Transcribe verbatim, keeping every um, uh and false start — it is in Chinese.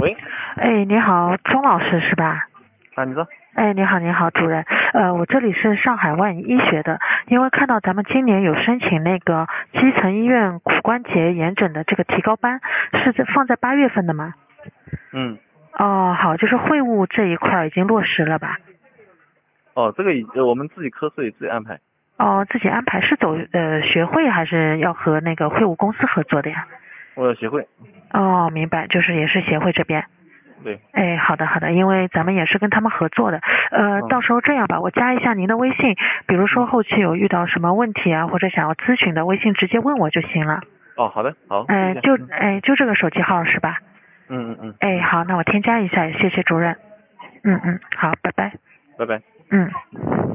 喂， 哎，你好，钟老师是吧？ 啊，你说， 哎，你好，你好，主任。呃，我这里是上海万医学的，因为看到咱们今年有申请那个基层医院骨关节炎诊的这个提高班，是在放在八月份的吗？ 嗯， 哦，好，就是会务这一块儿已经落实了吧？ 哦，这个已呃我们自己科室里自己安排， 哦，自己安排是走呃学会还是要和那个会务公司合作的呀？ 我有协会， 哦，明白，就是也是协会这边。 对， 哎，好的好的，因为咱们也是跟他们合作的，呃， 嗯到时候这样吧，我加一下您的微信，比如说嗯， 后期有遇到什么问题啊，或者想要咨询的，微信直接问我就行了。 哦，好的，好，谢哎， 谢， 就嗯哎就这个手机号是吧？ 嗯嗯嗯哎， 嗯， 好，那我添加一下，谢谢主任。嗯嗯，好，拜拜。 拜拜。 嗯。